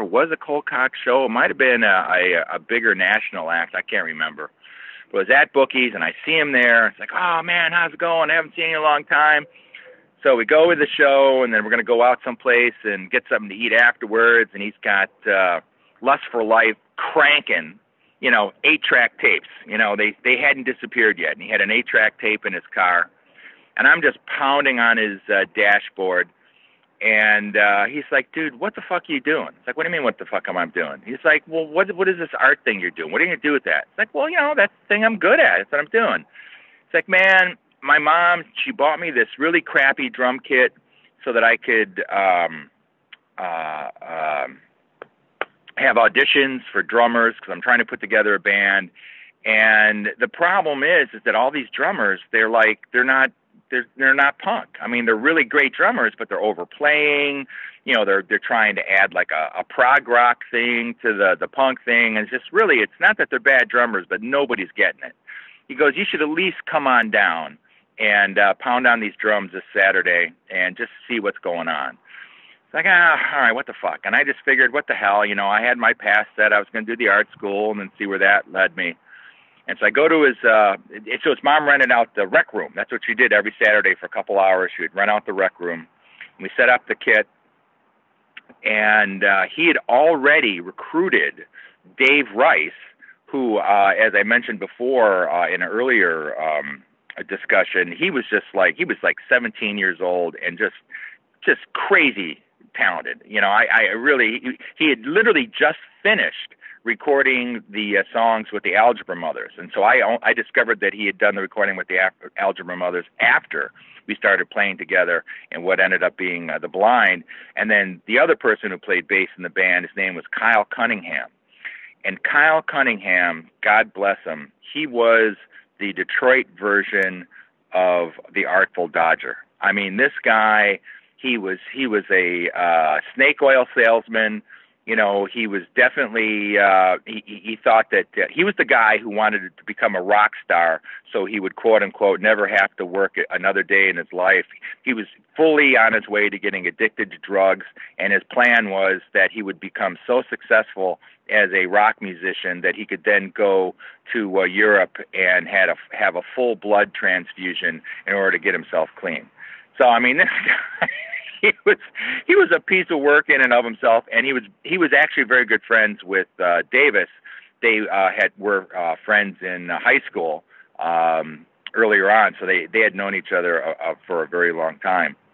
or was a Cold Cock show. It might have been a bigger national act. I can't remember. But it was at Bookie's, and I see him there. It's like, oh, man, how's it going? I haven't seen you in a long time. So we go with the show, and then we're going to go out someplace and get something to eat afterwards. And he's got Lust for Life cranking, 8-track tapes. They hadn't disappeared yet. And he had an 8-track tape in his car. And I'm just pounding on his dashboard. And he's like, dude, what the fuck are you doing? It's like, what do you mean, what the fuck am I doing? He's like, well, what is this art thing you're doing? What are you going to do with that? It's like, well, that's the thing I'm good at. That's what I'm doing. It's like, man, my mom, she bought me this really crappy drum kit so that I could have auditions for drummers because I'm trying to put together a band. And the problem is that all these drummers, they're not punk. I mean, they're really great drummers, but they're overplaying. They're trying to add like a prog rock thing to the punk thing. And it's just really, it's not that they're bad drummers, but nobody's getting it. He goes, you should at least come on down and pound on these drums this Saturday and just see what's going on. It's like, all right, what the fuck? And I just figured, what the hell? I had my pass set. I was going to do the art school and then see where that led me. And so I go to his, so his mom rented out the rec room. That's what she did every Saturday for a couple hours. She would rent out the rec room. And we set up the kit. And he had already recruited Dave Rice, who, as I mentioned before in an earlier discussion, he was like 17 years old and just crazy talented. He had literally just finished recording the songs with the Algebra Mothers. And so I discovered that he had done the recording with the Algebra Mothers after we started playing together and what ended up being The Blind. And then the other person who played bass in the band, his name was Kyle Cunningham. And Kyle Cunningham, God bless him, he was the Detroit version of the Artful Dodger. I mean, this guy, he was a snake oil salesman. He was definitely, he thought that he was the guy who wanted to become a rock star so he would, quote unquote, never have to work another day in his life. He was fully on his way to getting addicted to drugs, and his plan was that he would become so successful as a rock musician that he could then go to Europe and have a full blood transfusion in order to get himself clean. So, I mean, this guy, he was a piece of work in and of himself, and he was actually very good friends with Davis. They were friends in high school earlier on, so they had known each other for a very long time.